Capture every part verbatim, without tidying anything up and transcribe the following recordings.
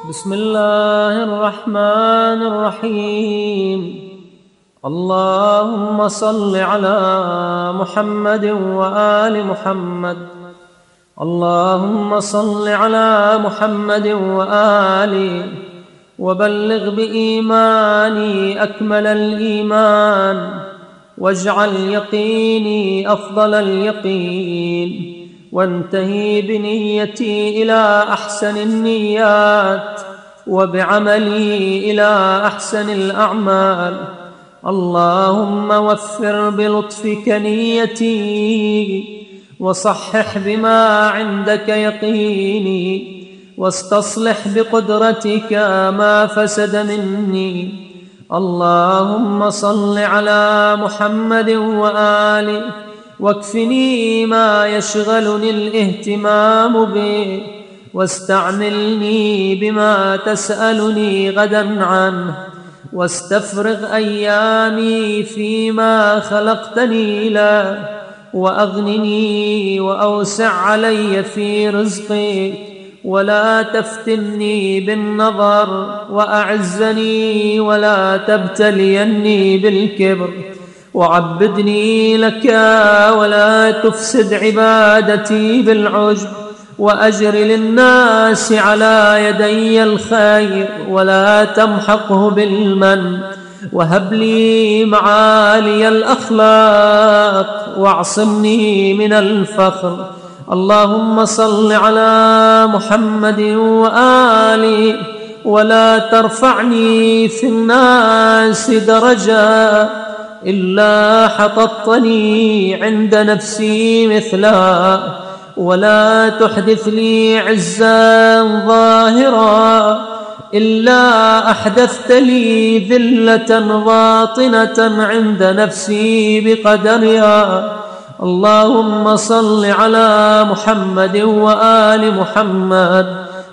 بسم الله الرحمن الرحيم. اللهم صل على محمد وآل محمد. اللهم صل على محمد وآله وبلغ بإيماني أكمل الإيمان، واجعل يقيني أفضل اليقين، وانتهي بنيتي إلى أحسن النيات، وبعملي إلى أحسن الأعمال. اللهم وفر بلطفك نيتي، وصحح بما عندك يقيني، واستصلح بقدرتك ما فسد مني. اللهم صل على محمد وآله، واكفني ما يشغلني الاهتمام به، واستعملني بما تسألني غدا عنه، واستفرغ أيامي فيما خلقتني له، وأغنني وأوسع علي في رزقي، ولا تفتني بالنظر، وأعزني ولا تبتليني بالكبر، وعبدني لك ولا تفسد عبادتي بالعجب، وأجر للناس على يدي الخير ولا تمحقه بالمن، وهب لي معالي الأخلاق، واعصمني من الفخر. اللهم صل على محمد وآله، ولا ترفعني في الناس درجة إلا حططتني عند نفسي مثلا، ولا تحدث لي عزا ظاهرا إلا أحدثت لي ذلة باطنة عند نفسي بقدرها. اللهم صل على محمد وآل محمد،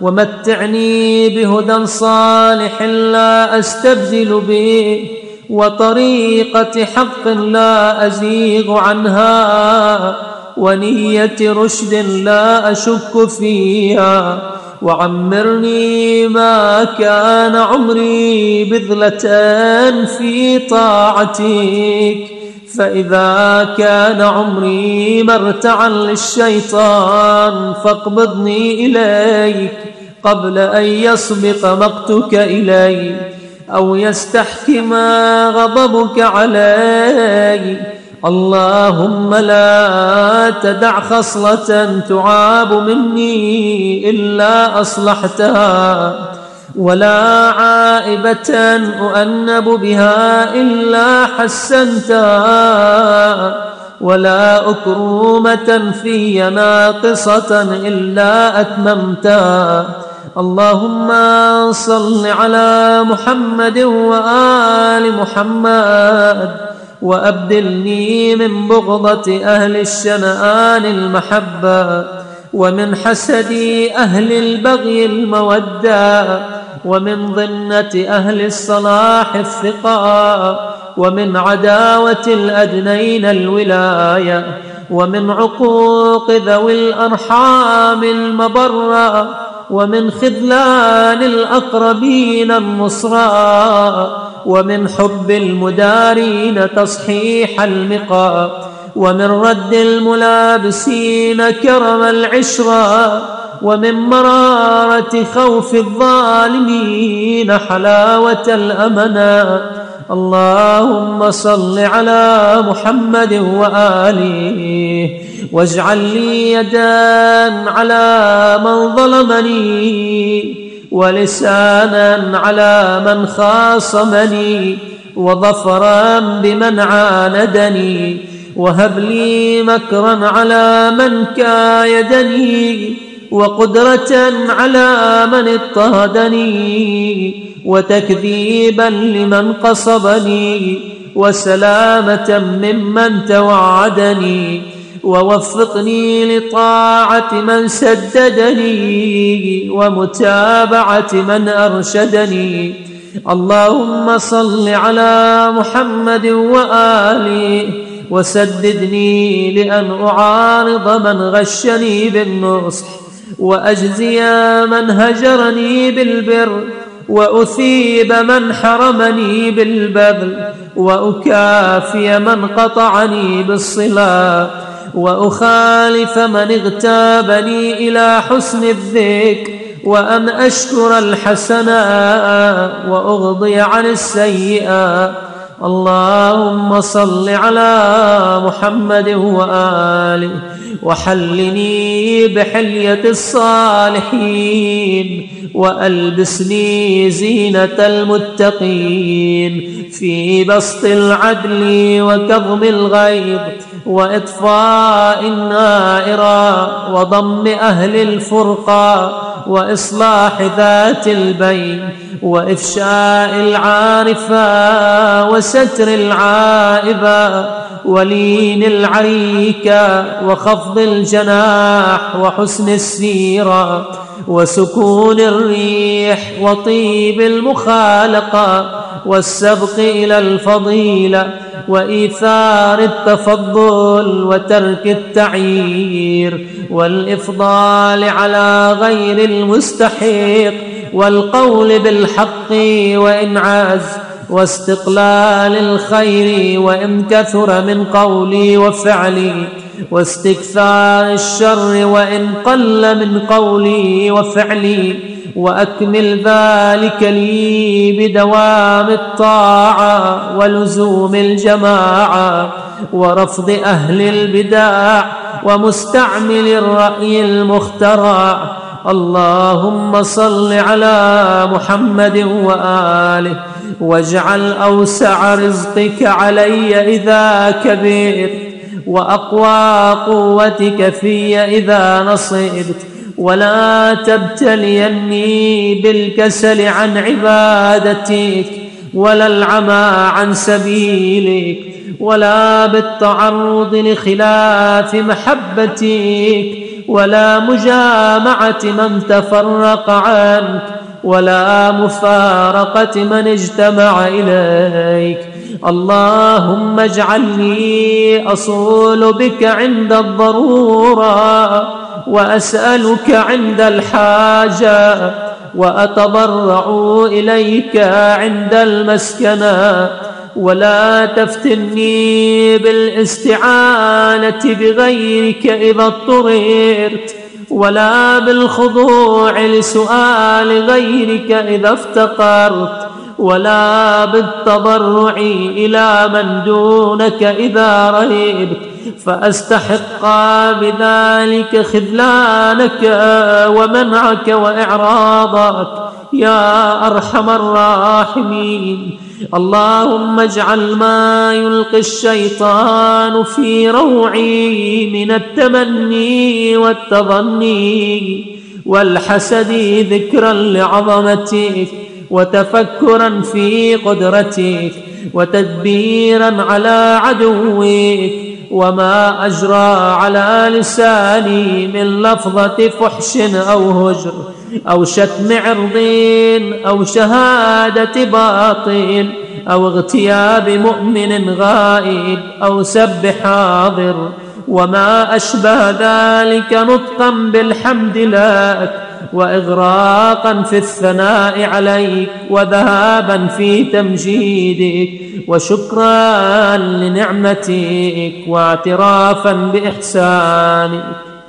ومتعني بهدى صالح لا أستبدل به، وطريقة حق لا أزيغ عنها، ونية رشد لا أشك فيها. وعمرني ما كان عمري بذلة في طاعتك، فإذا كان عمري مرتعا للشيطان فاقبضني إليك قبل أن يسبق مقتك إلي، أو يستحكم غضبك علي. اللهم لا تدع خصلة تعاب مني إلا أصلحتها، ولا عائبة أؤنب بها إلا حسنتها، ولا أكرومة في ناقصة إلا أتممتها. اللهم صل على محمد وآل محمد، وأبدلني من بغضة أهل الشنآن المحبة، ومن حسد أهل البغي المودة، ومن ضنة أهل الصلاح الثقة، ومن عداوة الأدنين الولاية، ومن عقوق ذوي الأرحام المبرة، ومن خذلان الأقربين النصرى، ومن حب المدارين تصحيح المقى، ومن رد الملابسين كرم العشرة، ومن مرارة خوف الظالمين حلاوة الأمنا. اللهم صل على محمد وآله، واجعل لي يدا على من ظلمني، ولسانا على من خاصمني، وظفرا بمن عاندني، وهب لي مكرا على من كايدني، وقدرة على من اضطهدني، وتكذيبا لمن قصبني، وسلامة ممن توعدني، ووفقني لطاعة من سددني، ومتابعة من أرشدني. اللهم صل على محمد وآله، وسددني لأن أعارض من غشني بالنصح، وأجزي من هجرني بالبر، وأثيب من حرمني بالبذل، وأكافي من قطعني بالصلة، وأخالف من اغتابني إلى حسن الذكر، وأن أشكر الحسنات وأغضي عن السيئات. اللهم صل على محمد وآله، وحلني بحلية الصالحين، وألبسني زينة المتقين، في بسط العدل وكظم الغيظ، وإطفاء النائرة، وضم أهل الفرقة، وإصلاح ذات البين، وإفشاء العارفة، وستر العائبة، ولين العريكة، وخفض الجناح، وحسن السيرة، وسكون الريح، وطيب المخالقة، والسبق إلى الفضيلة، وإيثار التفضل، وترك التعيير، والإفضال على غير المستحق، والقول بالحق وإن عز، واستقلال الخير وإن كثر من قولي وفعلي، واستكثار الشر وإن قل من قولي وفعلي، وأكمل ذلك لي بدوام الطاعة، ولزوم الجماعة، ورفض أهل البدع، ومستعمل الرأي المخترع. اللهم صل على محمد وآله، واجعل أوسع رزقك علي إذا كبرت، وأقوى قوتك في إذا نصبت، ولا تبتليني بالكسل عن عبادتك، ولا العمى عن سبيلك، ولا بالتعرض لخلاف محبتك، ولا مجامعة من تفرق عنك، ولا مفارقة من اجتمع إليك. اللهم اجعلني أصول بك عند الضرورة، وأسألك عند الحاجة، وأتضرع إليك عند المسكنة، ولا تفتني بالاستعانة بغيرك إذا اضطررت، ولا بالخضوع لسؤال غيرك إذا افتقرت، ولا بالتضرع إلى من دونك إذا رهبت، فأستحق بذلك خذلانك ومنعك وإعراضك يا أرحم الراحمين. اللهم اجعل ما يلقي الشيطان في روعي من التمني والتظني والحسد ذكرا لعظمتك، وتفكرا في قدرتك، وتدبيرا على عدوك، وما أجرى على لساني من لفظة فحش أو هجر أو شتم عرض أو شهادة باطل أو اغتياب مؤمن غائب أو سب حاضر، وما أشبه ذلك، نطقا بالحمد لك، وإغراقا في الثناء عليك، وذهابا في تمجيدك، وشكرا لنعمتك، واعترافا بإحسانك،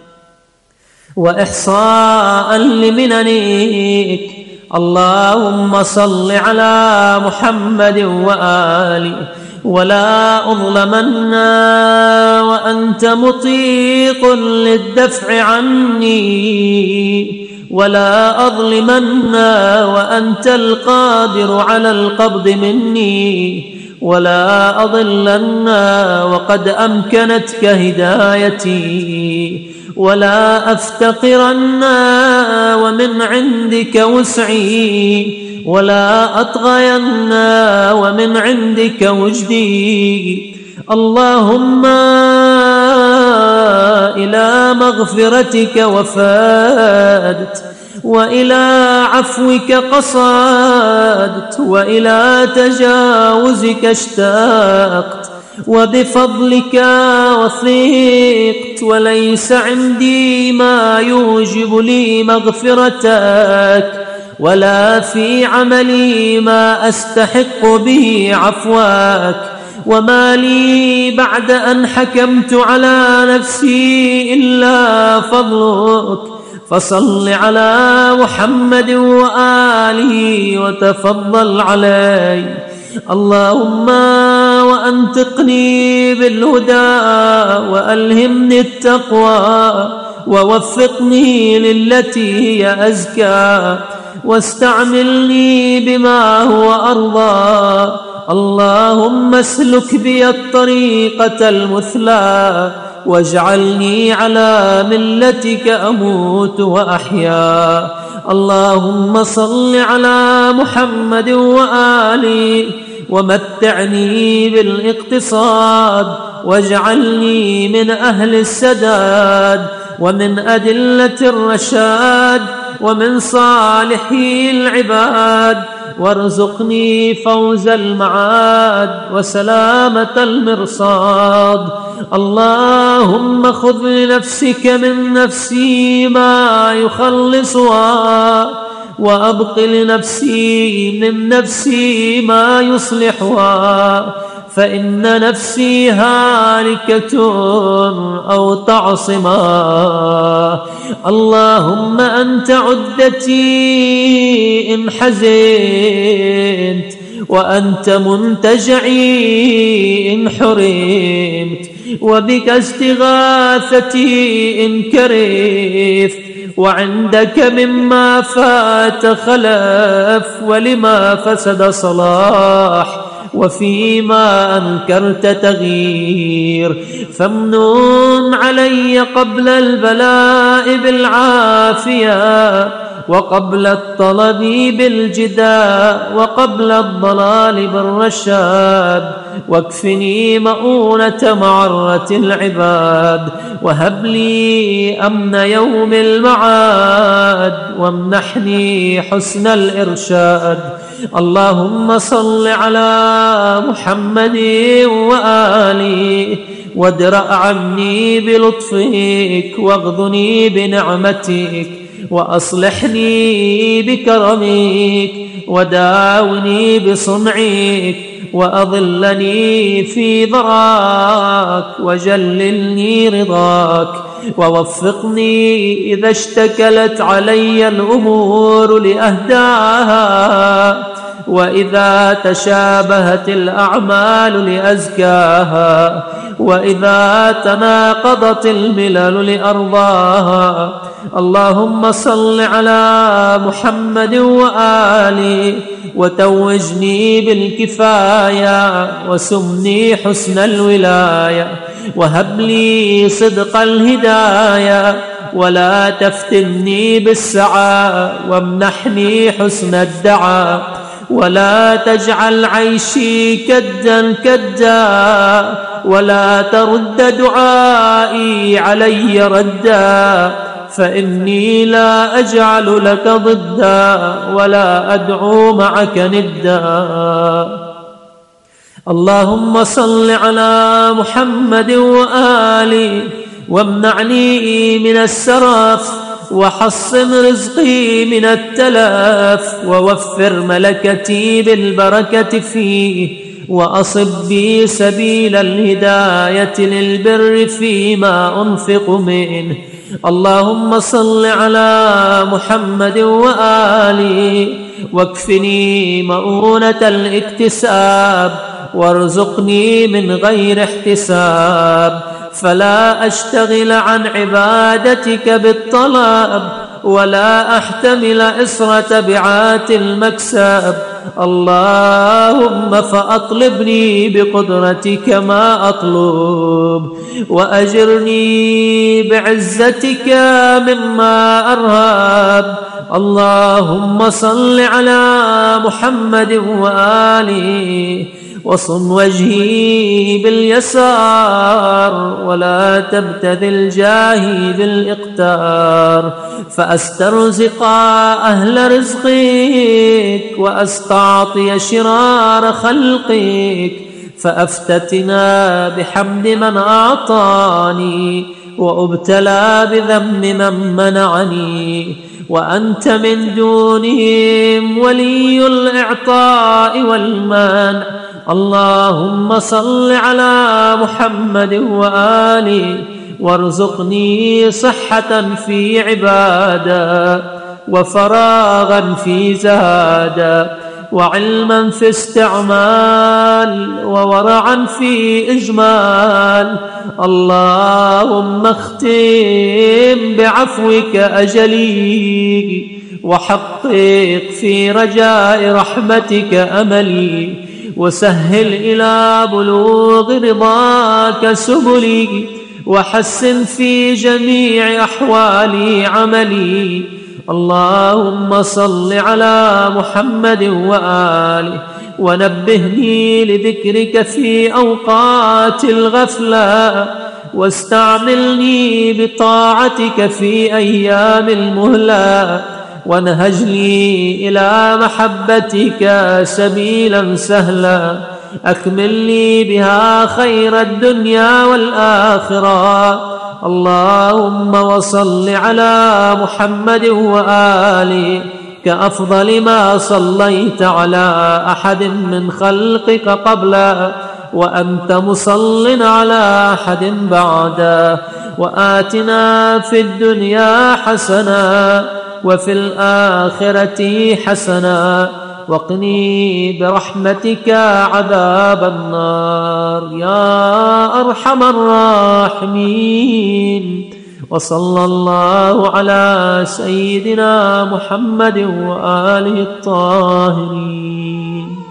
وإحصاء لمننك. اللهم صل على محمد وآله، ولا أظلمن وأنت مطيق للدفع عني، ولا أظلمن وأنت القادر على القبض مني، ولا أضلن وقد أمكنتك هدايتي، ولا أفتقرن ومن عندك وسعي، ولا أطغين ومن عندك وجدي. اللهم إلى مغفرتك وفادت، وإلى عفوك قصدت، وإلى تجاوزك اشتاقت، وبفضلك وثقت، وليس عندي ما يوجب لي مغفرتك، ولا في عملي ما أستحق به عفواك، وما لي بعد أن حكمت على نفسي إلا فضلك. فصل على محمد وآله وتفضل علي. اللهم وأنطقني بالهدى، وألهمني التقوى، ووفقني للتي هي أزكى، واستعملني بما هو أرضى. اللهم اسلك بي الطريقة المثلى، واجعلني على ملتك أموت وأحيا. اللهم صل على محمد وآله، ومتعني بالاقتصاد، واجعلني من أهل السداد، ومن أدلة الرشاد، ومن صالحي العباد، وارزقني فوز المعاد وسلامة المرصاد. اللهم خذ لنفسك من نفسي ما يخلصها، وأبق لنفسي من نفسي ما يصلحها، فإن نفسي هالكة أو تعصما. اللهم أنت عدتي إن حزنت، وأنت منتجعي إن حرمت، وبك استغاثتي إن كرفت، وعندك مما فات خلف، ولما فسد صلاح، وفيما أنكرت تغيير. فامنن علي قبل البلاء بالعافية، وقبل الطلب بالجداء، وقبل الضلال بالرشاد، واكفني مؤونة معرة العباد، وهب لي أمن يوم المعاد، وامنحني حسن الإرشاد. اللهم صل على محمد وآله، وادرأ عني بلطفك، واغضني بنعمتك، وأصلحني بكرمك، وداوني بصنعك، وأظلني في ضراك، وجللني رضاك، ووفقني إذا اشتكلت علي الأمور لأهداها، وإذا تشابهت الأعمال لأزكاها، وإذا تناقضت الملل لأرضاها. اللهم صل على محمد وآله، وتوجني بالكفاية، وسمني حسن الولاية، وهب لي صدق الهداية، ولا تفتني بالسعى، وامنحني حسن الدعاء، ولا تجعل عيشي كدا كدا، ولا ترد دعائي علي ردا، فإني لا أجعل لك ضدا، ولا أدعو معك ندا. اللهم صل على محمد وآله، وامنعني من السرف، وحصن رزقي من التلف، ووفر ملكتي بالبركة فيه، وأصب بي سبيل الهداية للبر فيما أنفق منه. اللهم صل على محمد وآله، واكفني مؤونة الاكتساب، وارزقني من غير احتساب، فلا أشتغل عن عبادتك بالطلب، ولا أحتمل إصر تبعات المكسب. اللهم فأطلبني بقدرتك ما أطلب، وأجرني بعزتك مما أرهب. اللهم صل على محمد وآله، وصن وجهي باليسار، ولا تبتذل جاهي بالإقتار، فأسترزق أهل رزقك، وأستعطي شرار خلقك، فأفتتنا بحمد من أعطاني وأبتلى بذم من منعني، وأنت من دونهم ولي الإعطاء والمنع. اللهم صل على محمد وآله وارزقني صحة في عبادة، وفراغا في زهادة، وعلما في استعمال، وورعا في إجمال. اللهم اختم بعفوك أجلي، وحقق في رجاء رحمتك أملي، وسهل إلى بلوغ رضاك سبلي، وحسن في جميع أحوالي عملي. اللهم صل على محمد وآله ونبهني لذكرك في أوقات الغفلة، واستعملني بطاعتك في أيام المهلة، وانهج لي إلى محبتك سبيلا سهلا، أكمل لي بها خير الدنيا والآخرة. اللهم وصل على محمد وآله كأفضل ما صليت على أحد من خلقك قبله، وأنت مصل على أحد بعده. وآتنا في الدنيا حسنة وفي الآخرة حسنة، وقني برحمتك عذاب النار يا أرحم الراحمين. وصلى الله على سيدنا محمد وآله الطاهرين.